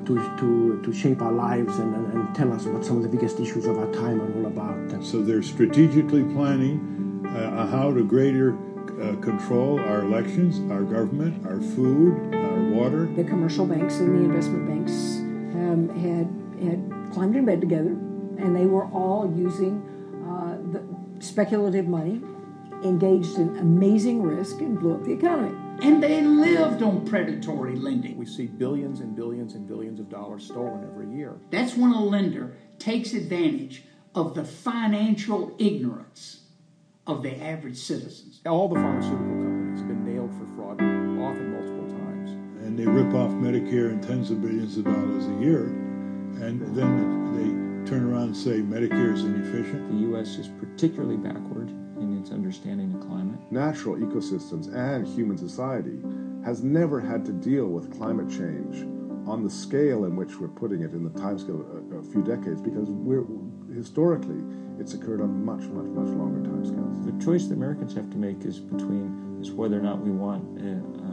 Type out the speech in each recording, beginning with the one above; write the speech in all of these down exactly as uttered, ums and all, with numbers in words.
to, to, to shape our lives and, and, and tell us what some of the biggest issues of our time are all about. So they're strategically planning uh, how to greater uh, control our elections, our government, our food, our water. The commercial banks and the investment banks um, had, had climbed in bed together, and they were all using uh, the speculative money, engaged in amazing risk, and blew up the economy. And they lived on predatory lending. We see billions and billions and billions of dollars stolen every year. That's when a lender takes advantage of the financial ignorance of the average citizens. All the pharmaceutical companies have been nailed for fraud, often multiple times. And they rip off Medicare in tens of billions of dollars a year, and then they turn around and say Medicare is inefficient. The U S is particularly backward in its understanding of climate. Natural ecosystems and human society has never had to deal with climate change on the scale in which we're putting it in the time scale of a few decades, because we're historically it's occurred on much, much, much longer time scales. The choice that Americans have to make is between is whether or not we want a,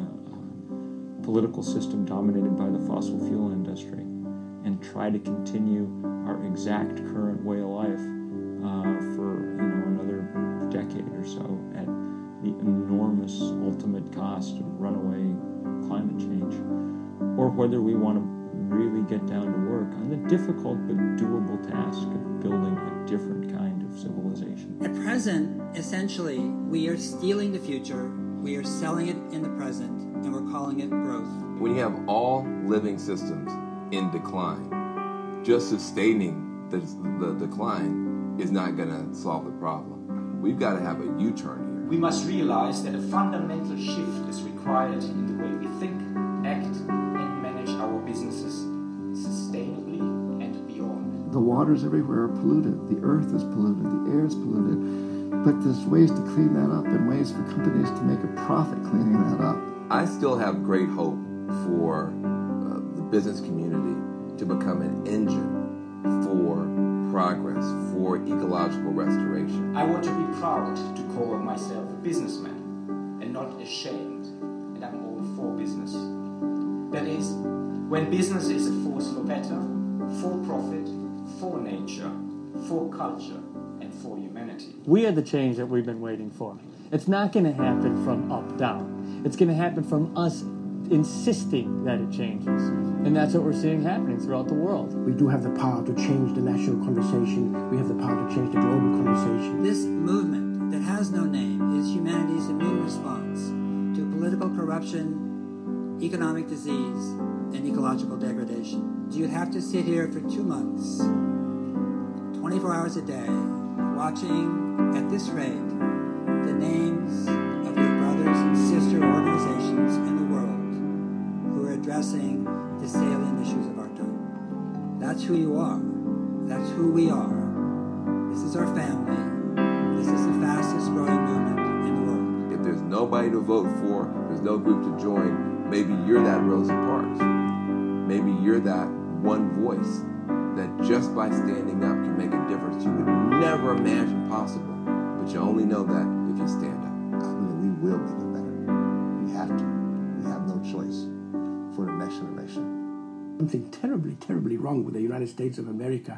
a political system dominated by the fossil fuel industry and try to continue our exact current way of life uh, for you know another decade or so at the enormous ultimate cost of runaway climate change, or whether we want to really get down to work on the difficult but doable task of building a different kind of civilization. At present, essentially, we are stealing the future, we are selling it in the present, and we're calling it growth. When you have all living systems in decline, just sustaining the, the decline is not going to solve the problem. We've got to have a U-turn here. We must realize that a fundamental shift is required in the way we think, act, and manage our businesses sustainably and beyond. The waters everywhere are polluted, the earth is polluted, the air is polluted, but there's ways to clean that up and ways for companies to make a profit cleaning that up. I still have great hope for uh, the business community to become an engine for progress, for ecological restoration. I want to be proud to call myself a businessman and not ashamed, and I'm all for business. That is, when business is a force for better, for profit, for nature, for culture, and for humanity. We are the change that we've been waiting for. It's not going to happen from up down. It's going to happen from us insisting that it changes. And that's what we're seeing happening throughout the world. We do have the power to change the national conversation. We have the power to change the global conversation. This movement that has no name is humanity's immune response to political corruption, economic disease, and ecological degradation. Do you have to sit here for two months, twenty-four hours a day, watching, at this rate, the names of your brothers and sister organizations in the world who are addressing the salient issues of our time? That's who you are. That's who we are. This is our family. This is the fastest growing movement in the world. If there's nobody to vote for, there's no group to join, maybe you're that Rosa Parks. Maybe you're that one voice that just by standing up can make a difference you would never imagine possible. But you only know that if you stand up. I mean, we will make it better. We have to. We have no choice for the next generation. Something terribly, terribly wrong with the United States of America.